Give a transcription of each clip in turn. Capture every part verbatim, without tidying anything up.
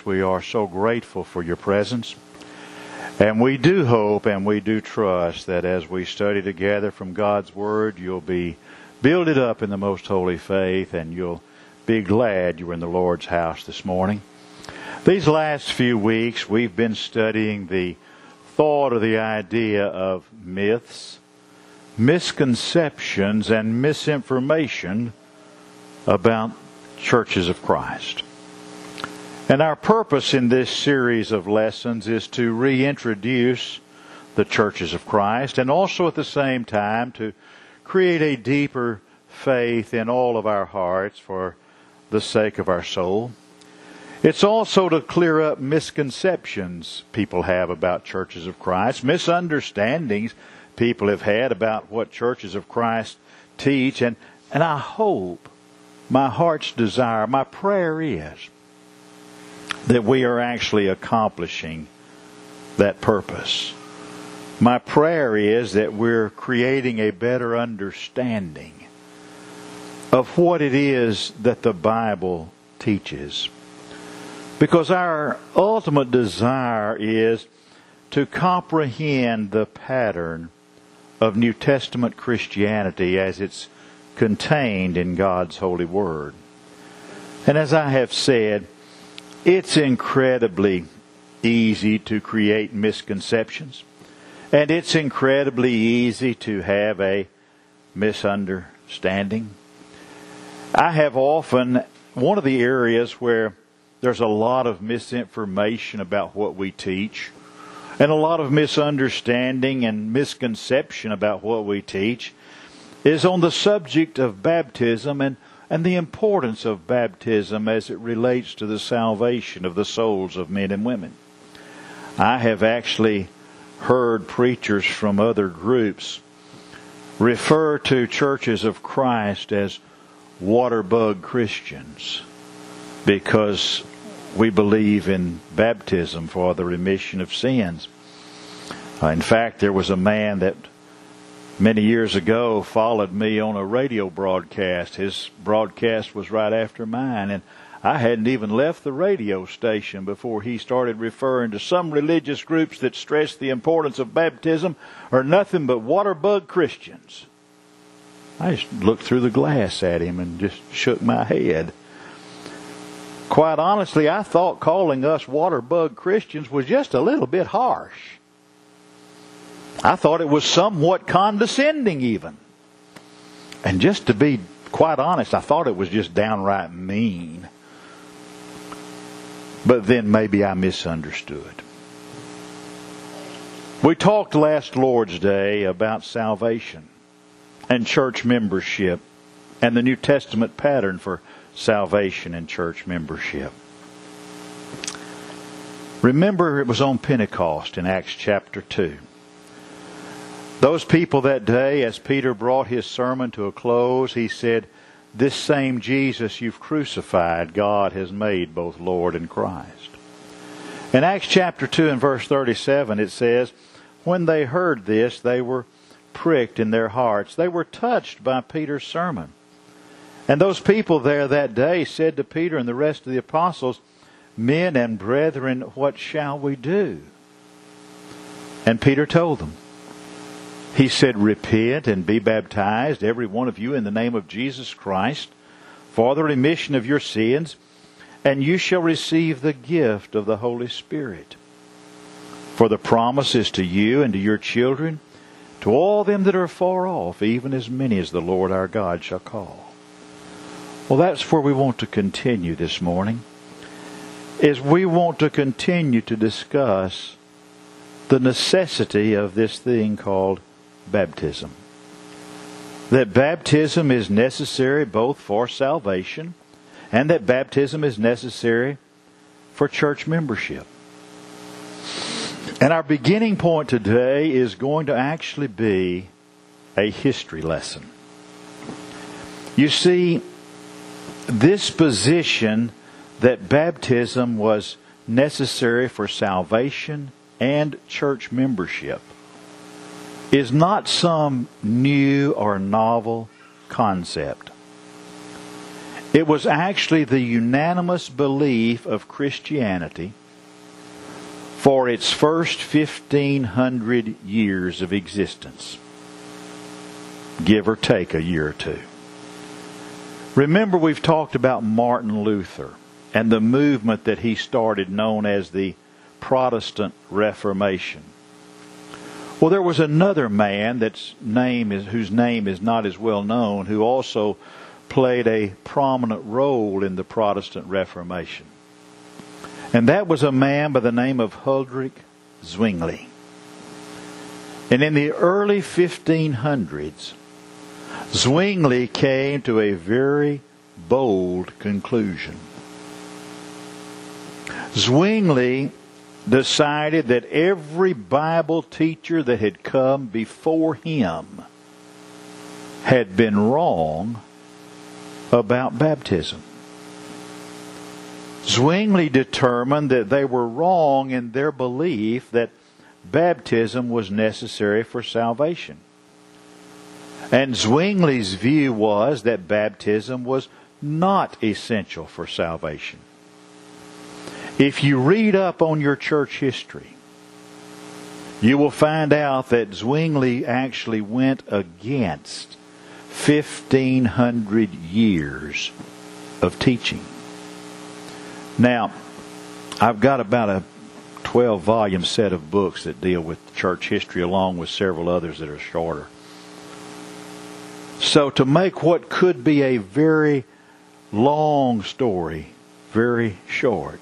we are so grateful for your presence. And we do hope and we do trust that as we study together from God's Word, you'll be builded up in the most holy faith and you'll be glad you're in the Lord's house this morning. These last few weeks, we've been studying the thought or the idea of myths, misconceptions, and misinformation about churches of Christ. And our purpose in this series of lessons is to reintroduce the churches of Christ and also at the same time to create a deeper faith in all of our hearts for the sake of our soul. It's also to clear up misconceptions people have about churches of Christ, misunderstandings people have had about what churches of Christ teach. And, and I hope, my heart's desire, my prayer is that we are actually accomplishing that purpose. My prayer is that we're creating a better understanding of what it is that the Bible teaches. Because our ultimate desire is to comprehend the pattern of New Testament Christianity as it's contained in God's holy Word. And as I have said, it's incredibly easy to create misconceptions. And it's incredibly easy to have a misunderstanding. I have often, one of the areas where there's a lot of misinformation about what we teach, and a lot of misunderstanding and misconception about what we teach, is on the subject of baptism and and the importance of baptism as it relates to the salvation of the souls of men and women. I have actually heard preachers from other groups refer to churches of Christ as waterbug Christians because we believe in baptism for the remission of sins. Uh, in fact, there was a man that many years ago followed me on a radio broadcast. His broadcast was right after mine, and I hadn't even left the radio station before he started referring to some religious groups that stress the importance of baptism are nothing but waterbug Christians. I just looked through the glass at him and just shook my head. Quite honestly, I thought calling us waterbug Christians was just a little bit harsh. I thought it was somewhat condescending even. And just to be quite honest, I thought it was just downright mean. But then maybe I misunderstood. We talked last Lord's Day about salvation and church membership and the New Testament pattern for salvation and church membership. Remember, it was on Pentecost in Acts chapter two. Those people that day, as Peter brought his sermon to a close, he said, "This same Jesus you've crucified, God has made both Lord and Christ." In Acts chapter two and verse thirty-seven, it says, "When they heard this, they were pricked in their hearts. They were touched by Peter's sermon. And those people there that day said to Peter and the rest of the apostles, 'Men and brethren, what shall we do?' And Peter told them. He said, 'Repent and be baptized, every one of you, in the name of Jesus Christ, for the remission of your sins, and you shall receive the gift of the Holy Spirit. For the promise is to you and to your children, to all them that are far off, even as many as the Lord our God shall call.'" Well, that's where we want to continue this morning, is we want to continue to discuss the necessity of this thing called baptism. That baptism is necessary both for salvation and that baptism is necessary for church membership. And our beginning point today is going to actually be a history lesson. You see, this position that baptism was necessary for salvation and church membership is not some new or novel concept. It was actually the unanimous belief of Christianity for its first fifteen hundred years of existence, give or take a year or two. Remember, we've talked about Martin Luther and the movement that he started known as the Protestant Reformation. Well, there was another man that's name is, whose name is not as well known, who also played a prominent role in the Protestant Reformation. And that was a man by the name of Huldrych Zwingli. And in the early fifteen hundreds, Zwingli came to a very bold conclusion. Zwingli decided that every Bible teacher that had come before him had been wrong about baptism. Zwingli determined that they were wrong in their belief that baptism was necessary for salvation. And Zwingli's view was that baptism was not essential for salvation. If you read up on your church history, you will find out that Zwingli actually went against fifteen hundred years of teaching. Now, I've got about a twelve volume set of books that deal with church history, along with several others that are shorter. So to make what could be a very long story very short,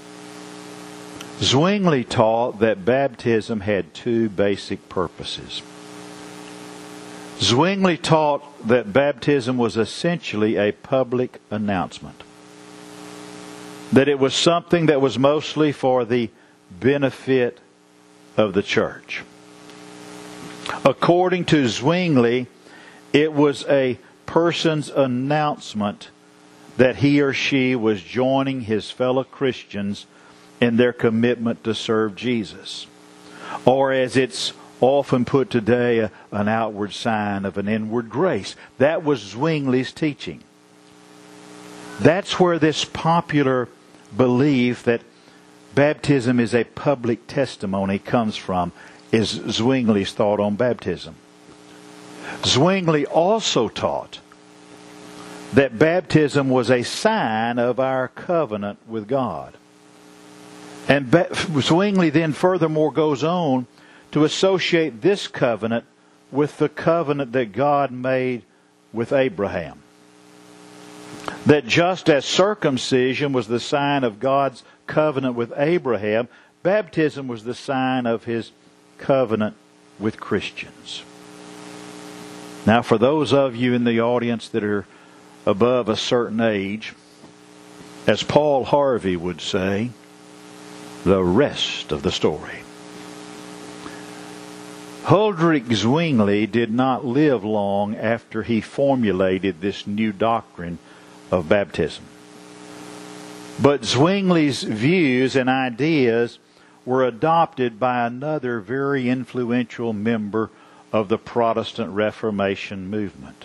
Zwingli taught that baptism had two basic purposes. Zwingli taught that baptism was essentially a public announcement, that it was something that was mostly for the benefit of the church. According to Zwingli, it was a person's announcement that he or she was joining his fellow Christians in their commitment to serve Jesus. Or as it's often put today, a, an outward sign of an inward grace. That was Zwingli's teaching. That's where this popular belief that baptism is a public testimony comes from, is Zwingli's thought on baptism. Zwingli also taught that baptism was a sign of our covenant with God. And Zwingli then furthermore goes on to associate this covenant with the covenant that God made with Abraham. That just as circumcision was the sign of God's covenant with Abraham, baptism was the sign of His covenant with Christians. Now, for those of you in the audience that are above a certain age, as Paul Harvey would say, the rest of the story. Huldrych Zwingli did not live long after he formulated this new doctrine of baptism. But Zwingli's views and ideas were adopted by another very influential member of the Protestant Reformation movement.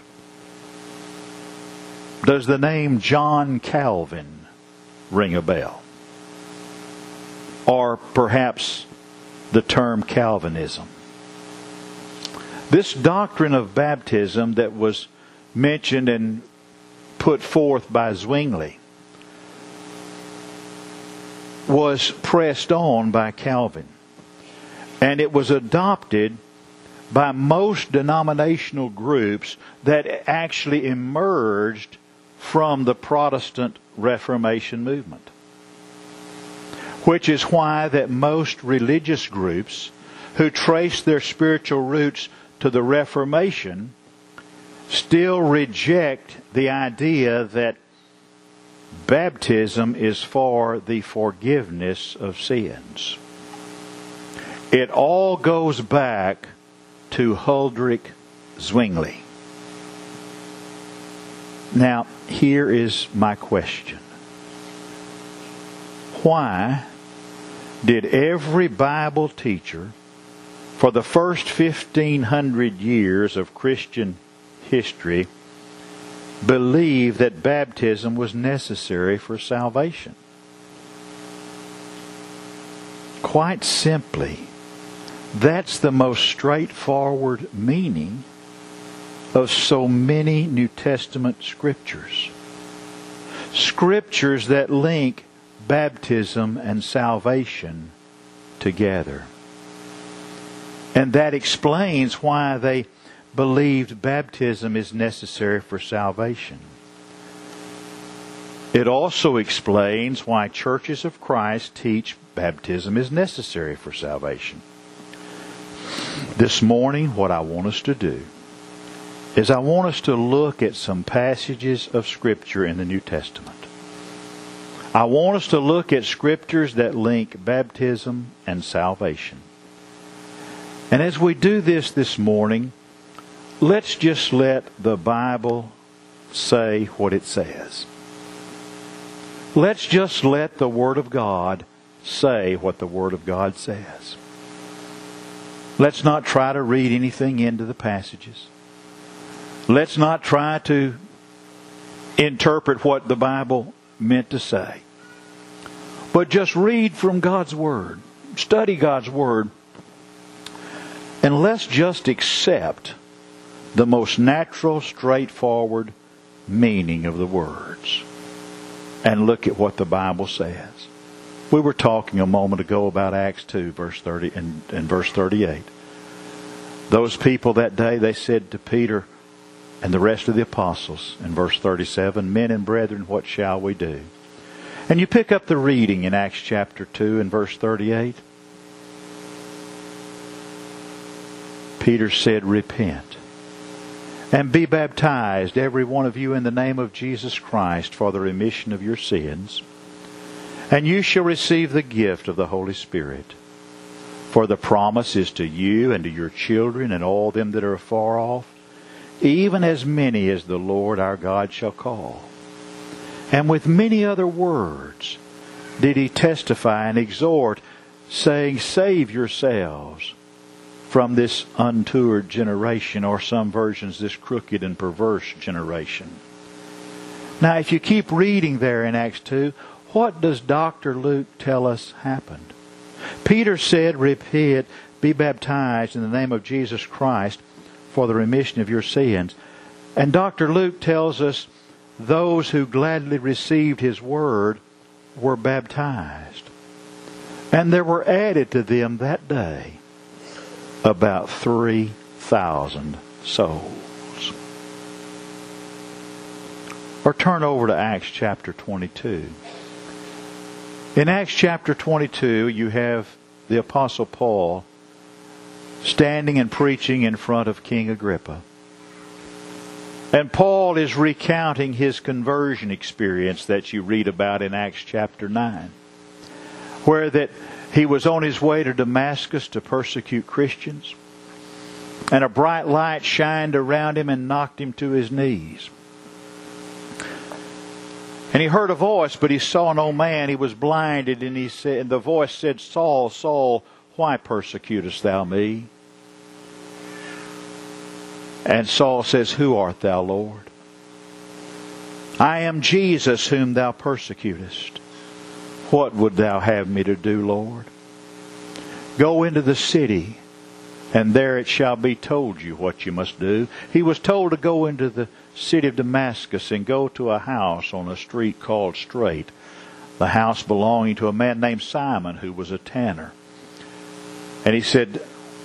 Does the name John Calvin ring a bell? Or perhaps the term Calvinism? This doctrine of baptism that was mentioned and put forth by Zwingli was pressed on by Calvin. And it was adopted by most denominational groups that actually emerged from the Protestant Reformation movement. Which is why that most religious groups who trace their spiritual roots to the Reformation still reject the idea that baptism is for the forgiveness of sins. It all goes back to Huldrych Zwingli. Now, here is my question. Why did every Bible teacher for the first fifteen hundred years of Christian history believed that baptism was necessary for salvation. Quite simply, that's the most straightforward meaning of so many New Testament scriptures. Scriptures that link baptism and salvation together. And that explains why they believed baptism is necessary for salvation. It also explains why churches of Christ teach baptism is necessary for salvation. This morning, what I want us to do is I want us to look at some passages of Scripture in the New Testament. I want us to look at Scriptures that link baptism and salvation. And as we do this this morning, let's just let the Bible say what it says. Let's just let the Word of God say what the Word of God says. Let's not try to read anything into the passages. Let's not try to interpret what the Bible meant to say. But just read from God's Word. Study God's Word. And let's just accept the most natural, straightforward meaning of the words. And look at what the Bible says. We were talking a moment ago about Acts two, verse thirty and, and verse thirty-eight. Those people that day, they said to Peter and the rest of the apostles, in verse thirty-seven, "Men and brethren, what shall we do?" And you pick up the reading in Acts chapter two and verse thirty-eight. Peter said, "Repent and be baptized, every one of you, in the name of Jesus Christ for the remission of your sins, and you shall receive the gift of the Holy Spirit. For the promise is to you and to your children and all them that are afar off, even as many as the Lord our God shall call." And with many other words did he testify and exhort, saying, "Save yourselves from this untoward generation," or some versions, this crooked and perverse generation. Now, if you keep reading there in Acts two, what does Doctor Luke tell us happened? Peter said, "Repent, be baptized in the name of Jesus Christ for the remission of your sins." And Doctor Luke tells us those who gladly received his word were baptized. And there were added to them that day about three thousand souls. Or turn over to Acts chapter twenty-two. In Acts chapter twenty-two, you have the Apostle Paul standing and preaching in front of King Agrippa. And Paul is recounting his conversion experience that you read about in Acts chapter nine, where that he was on his way to Damascus to persecute Christians, and a bright light shined around him and knocked him to his knees. And he heard a voice, but he saw no man. He was blinded, and he said, and the voice said, "Saul, Saul, why persecutest thou me?" And Saul says, "Who art thou, Lord?" "I am Jesus whom thou persecutest. What would thou have me to do, Lord?" "Go into the city, and there it shall be told you what you must do." He was told to go into the city of Damascus and go to a house on a street called Straight, the house belonging to a man named Simon who was a tanner. And he said,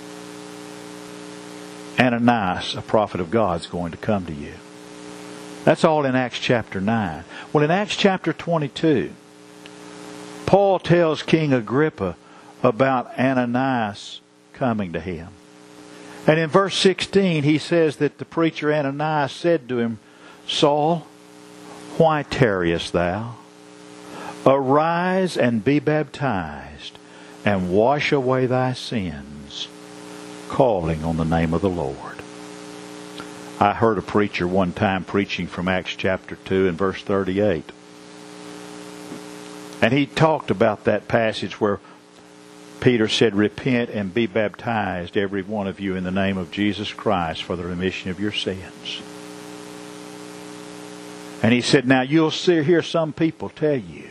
"Ananias, a prophet of God, is going to come to you." That's all in Acts chapter nine. Well, in Acts chapter twenty-two, Paul tells King Agrippa about Ananias coming to him. And in verse sixteen, he says that the preacher Ananias said to him, "Saul, why tarriest thou? Arise and be baptized, and wash away thy sins, calling on the name of the Lord." I heard a preacher one time preaching from Acts chapter two and verse thirty-eight. And he talked about that passage where Peter said, "Repent and be baptized, every one of you, in the name of Jesus Christ for the remission of your sins." And he said, now you'll see, hear some people tell you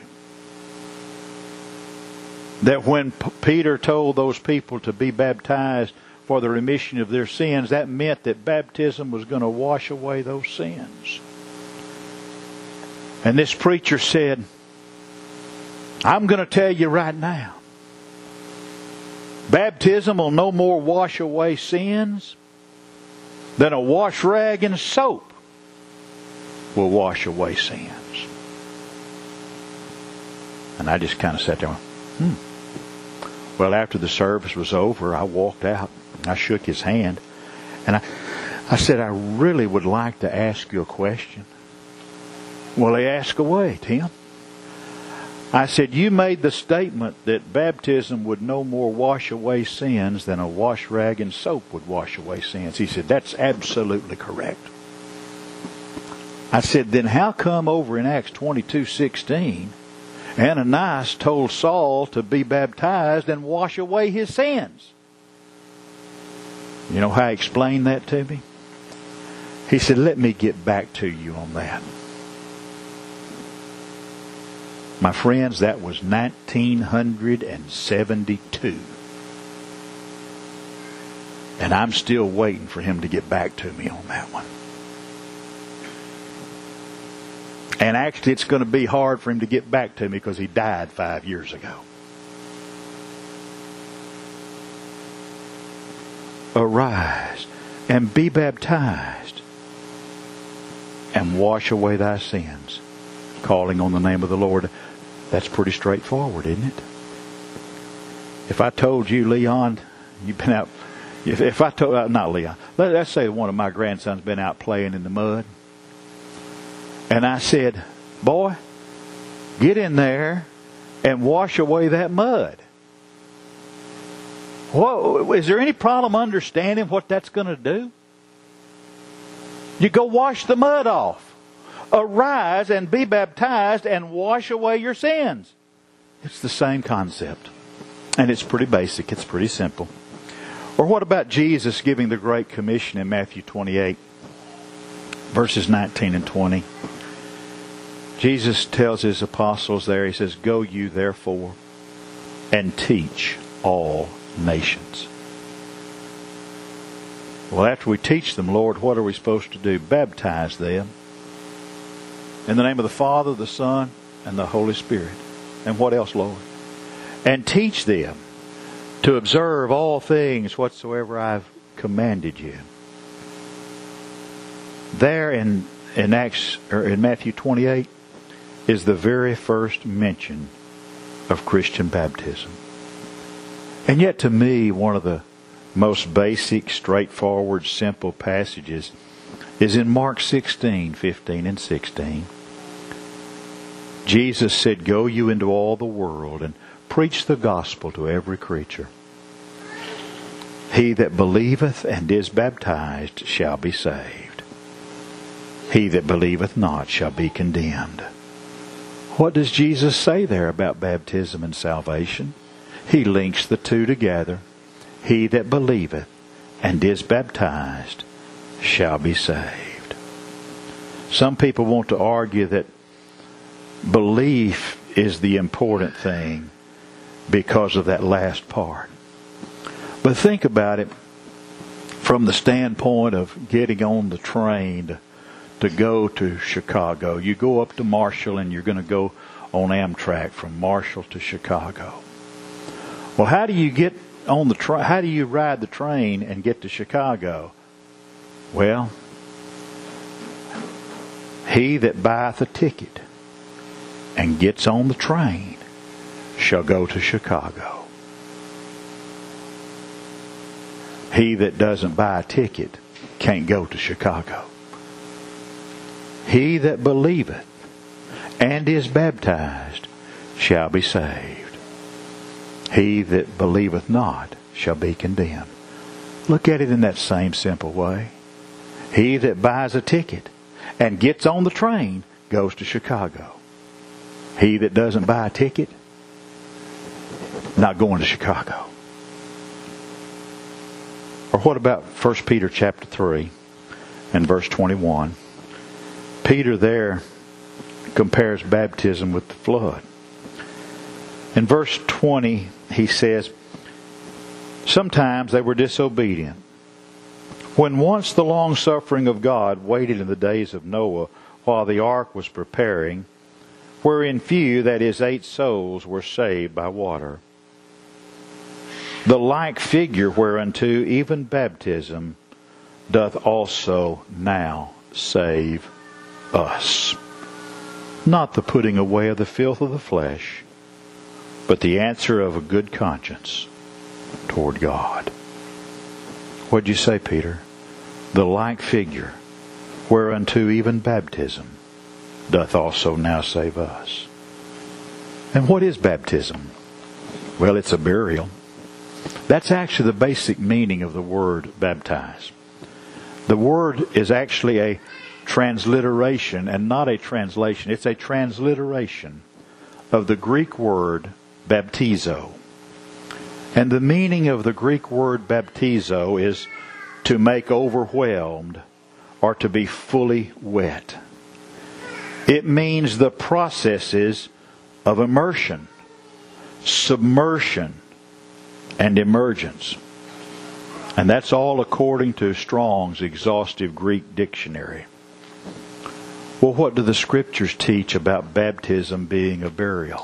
that when P- Peter told those people to be baptized for the remission of their sins, that meant that baptism was going to wash away those sins. And this preacher said, I'm going to tell you right now, baptism will no more wash away sins than a wash rag and soap will wash away sins. And I just kind of sat there and went, hmm. Well, after the service was over, I walked out. I shook his hand. And I, I said, I really would like to ask you a question. Well, he asked away, Tim. I said, you made the statement that baptism would no more wash away sins than a wash rag and soap would wash away sins. He said, that's absolutely correct. I said, then how come over in Acts twenty-two sixteen, Ananias told Saul to be baptized and wash away his sins? You know how he explained that to me? He said, let me get back to you on that. My friends, that was nineteen seventy-two. And I'm still waiting for him to get back to me on that one. And actually, it's going to be hard for him to get back to me because he died five years ago. Arise and be baptized and wash away thy sins, calling on the name of the Lord. That's pretty straightforward, isn't it? If I told you, Leon, you've been out, if, if I told, uh, not Leon, let, let's say one of my grandsons been out playing in the mud, and I said, boy, get in there and wash away that mud. Well, is there any problem understanding what that's going to do? You go wash the mud off. Arise and be baptized and wash away your sins. It's the same concept. And it's pretty basic. It's pretty simple. Or what about Jesus giving the Great Commission in Matthew twenty-eight, verses nineteen and twenty? Jesus tells his apostles there, he says, go you therefore and teach all nations. Well, after we teach them, Lord, what are we supposed to do? Baptize them in the name of the Father, the Son, and the Holy Spirit. And what else, Lord? And teach them to observe all things whatsoever I've commanded you. There in in Acts or in Matthew twenty-eight is the very first mention of Christian baptism. And yet, to me, one of the most basic, straightforward, simple passages is in Mark sixteen, fifteen and sixteen. Jesus said, go you into all the world and preach the gospel to every creature. He that believeth and is baptized shall be saved. He that believeth not shall be condemned. What does Jesus say there about baptism and salvation? He links the two together. He that believeth and is baptized shall be saved. Some people want to argue that belief is the important thing because of that last part. But think about it from the standpoint of getting on the train to, to go to Chicago. You go up to Marshall and you're going to go on Amtrak from Marshall to Chicago. Well, how do you get on the train? How do you ride the train and get to Chicago? Well, he that buyeth a ticket and gets on the train shall go to Chicago. He that doesn't buy a ticket can't go to Chicago. He that believeth and is baptized shall be saved. He that believeth not shall be condemned. Look at it in that same simple way. He that buys a ticket and gets on the train goes to Chicago. He that doesn't buy a ticket, not going to Chicago. Or what about First Peter chapter three and verse twenty-one? Peter there compares baptism with the flood. In verse twenty, he says, sometimes they were disobedient. When once the long-suffering of God waited in the days of Noah while the ark was preparing, wherein few, that is, eight souls, were saved by water. The like figure whereunto even baptism doth also now save us. Not the putting away of the filth of the flesh, but the answer of a good conscience toward God. What'd you say, Peter? The like figure whereunto even baptism doth also now save us. And what is baptism? Well, it's a burial. That's actually the basic meaning of the word baptize. The word is actually a transliteration and not a translation. It's a transliteration of the Greek word baptizo. And the meaning of the Greek word baptizo is to make overwhelmed or to be fully wet. It means the processes of immersion, submersion, and emergence. And that's all according to Strong's exhaustive Greek dictionary. Well, what do the Scriptures teach about baptism being a burial?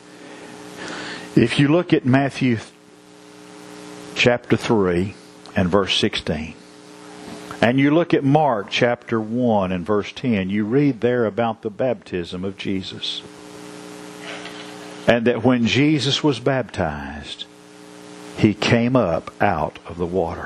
If you look at Matthew chapter three and verse sixteen, and you look at Mark chapter one and verse ten, you read there about the baptism of Jesus. And that when Jesus was baptized, He came up out of the water.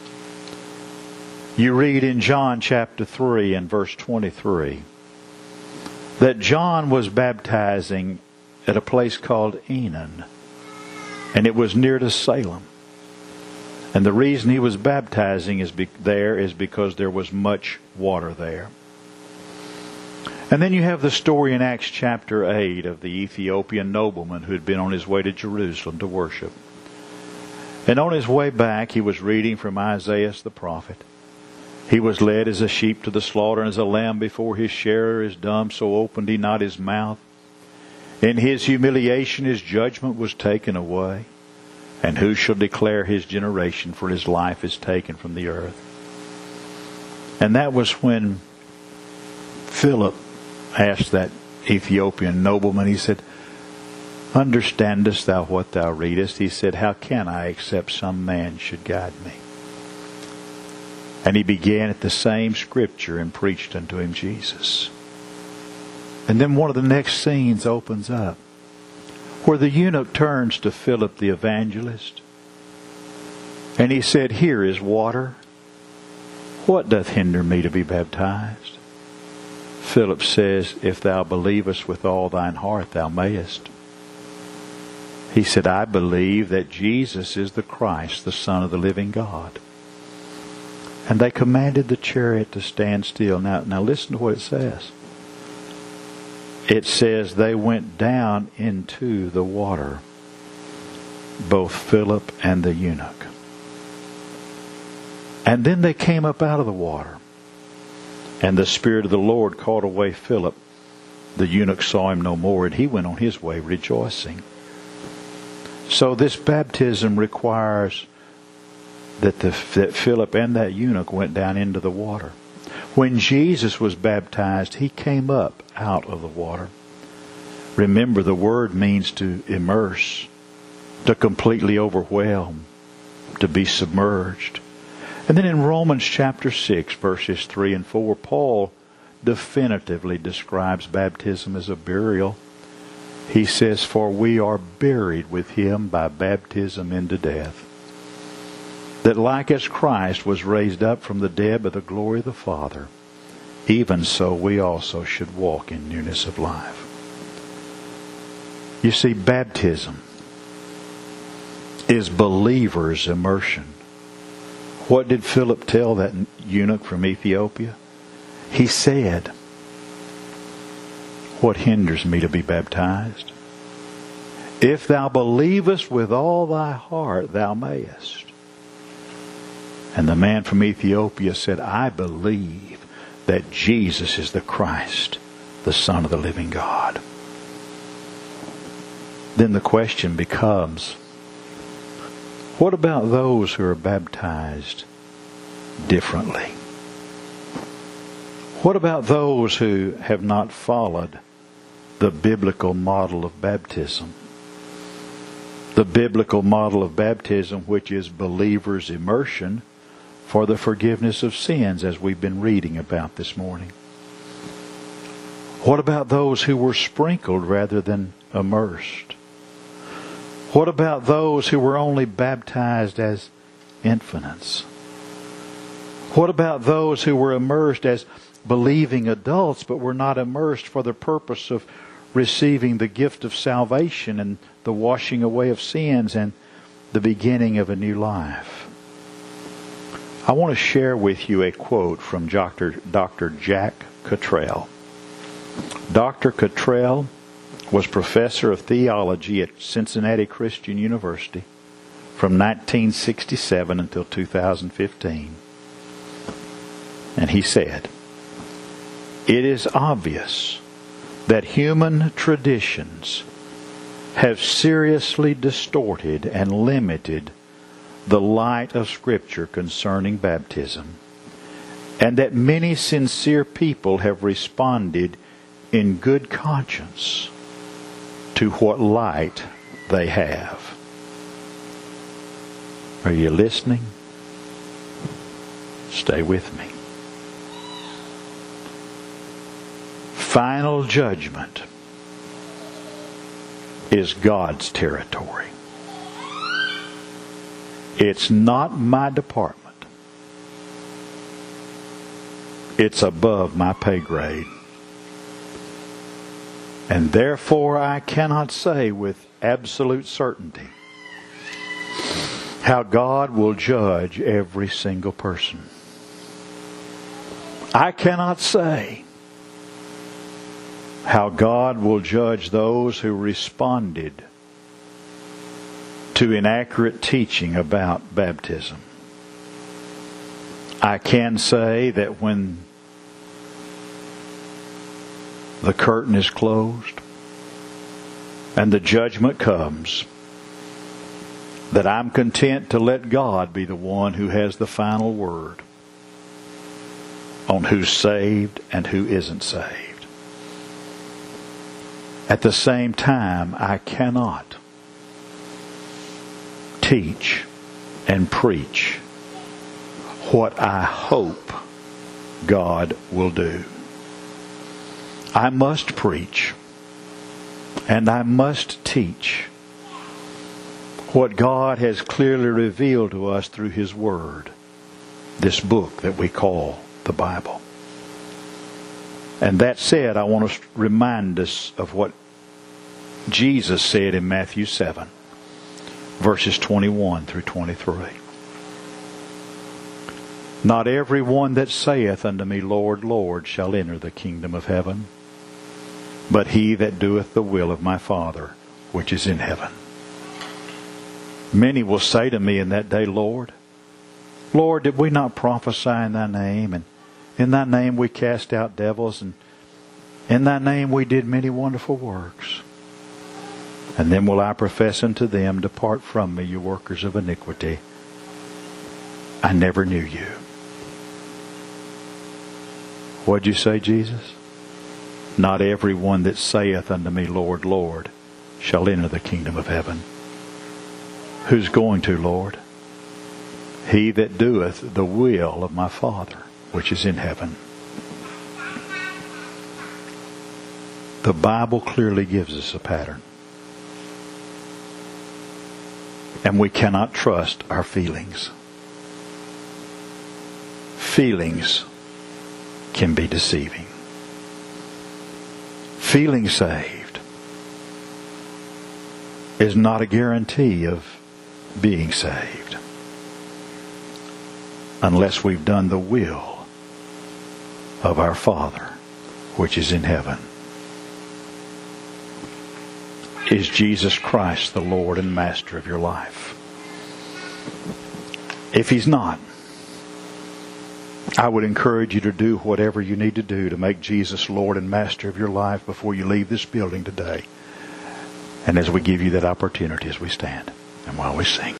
You read in John chapter three and verse twenty-three that John was baptizing at a place called Enon, and it was near to Salem. And the reason he was baptizing is be- there is because there was much water there. And then you have the story in Acts chapter eight of the Ethiopian nobleman who had been on his way to Jerusalem to worship. And on his way back, he was reading from Isaiah the prophet. He was led as a sheep to the slaughter, and as a lamb before his shearer is dumb, so opened he not his mouth. In his humiliation his judgment was taken away. And who shall declare his generation? For his life is taken from the earth. And that was when Philip asked that Ethiopian nobleman, he said, Understandest thou what thou readest? He said, How can I, except some man should guide me? And he began at the same scripture and preached unto him Jesus. And then one of the next scenes opens up, where the eunuch turns to Philip the evangelist, and he said, Here is water. What doth hinder me to be baptized? Philip says, If thou believest with all thine heart, thou mayest. He said, I believe that Jesus is the Christ, the Son of the living God. And they commanded the chariot to stand still. Now, now listen to what it says. It says they went down into the water, both Philip and the eunuch. And then they came up out of the water. And the Spirit of the Lord called away Philip. The eunuch saw him no more, and he went on his way rejoicing. So this baptism requires that, the, that Philip and that eunuch went down into the water. When Jesus was baptized, He came up out of the water. Remember, the word means to immerse, to completely overwhelm, to be submerged. And then in Romans chapter six, verses three and four, Paul definitively describes baptism as a burial. He says, For we are buried with Him by baptism into death, that like as Christ was raised up from the dead by the glory of the Father, even so we also should walk in newness of life. You see, baptism is believers' immersion. What did Philip tell that eunuch from Ethiopia? He said, What hinders me to be baptized? If thou believest with all thy heart, thou mayest. And the man from Ethiopia said, I believe that Jesus is the Christ, the Son of the living God. Then the question becomes, what about those who are baptized differently? What about those who have not followed the biblical model of baptism? The biblical model of baptism, which is believers' immersion for the forgiveness of sins, as we've been reading about this morning. What about those who were sprinkled rather than immersed? What about those who were only baptized as infants? What about those who were immersed as believing adults but were not immersed for the purpose of receiving the gift of salvation and the washing away of sins and the beginning of a new life? I want to share with you a quote from Doctor Doctor Jack Cottrell. Doctor Cottrell was professor of theology at Cincinnati Christian University from nineteen sixty-seven until two thousand fifteen. And he said, "It is obvious that human traditions have seriously distorted and limited the light of Scripture concerning baptism, and that many sincere people have responded in good conscience to what light they have." Are you listening? Stay with me. Final judgment is God's territory. It's not my department. It's above my pay grade. And therefore I cannot say with absolute certainty how God will judge every single person. I cannot say how God will judge those who responded to inaccurate teaching about baptism. I can say that when the curtain is closed and the judgment comes, that I'm content to let God be the one who has the final word on who's saved and who isn't saved. At the same time, I cannot teach and preach what I hope God will do. I must preach and I must teach what God has clearly revealed to us through His Word, this book that we call the Bible. And that said, I want to remind us of what Jesus said in Matthew seven, verses twenty-one through twenty-three. "Not every one that saith unto me, Lord, Lord, shall enter the kingdom of heaven, but he that doeth the will of my Father which is in heaven. Many will say to me in that day, Lord, Lord, did we not prophesy in thy name? And in thy name we cast out devils, and in thy name we did many wonderful works. And then will I profess unto them, Depart from me, you workers of iniquity. I never knew you." What'd you say, Jesus? "Not every one that saith unto me, Lord, Lord, shall enter the kingdom of heaven." Who's going to, Lord? "He that doeth the will of my Father which is in heaven." The Bible clearly gives us a pattern. And we cannot trust our feelings. Feelings can be deceiving. Feeling saved is not a guarantee of being saved unless we've done the will of our Father which is in heaven. Is Jesus Christ the Lord and Master of your life? If He's not, I would encourage you to do whatever you need to do to make Jesus Lord and Master of your life before you leave this building today. And as we give you that opportunity as we stand and while we sing.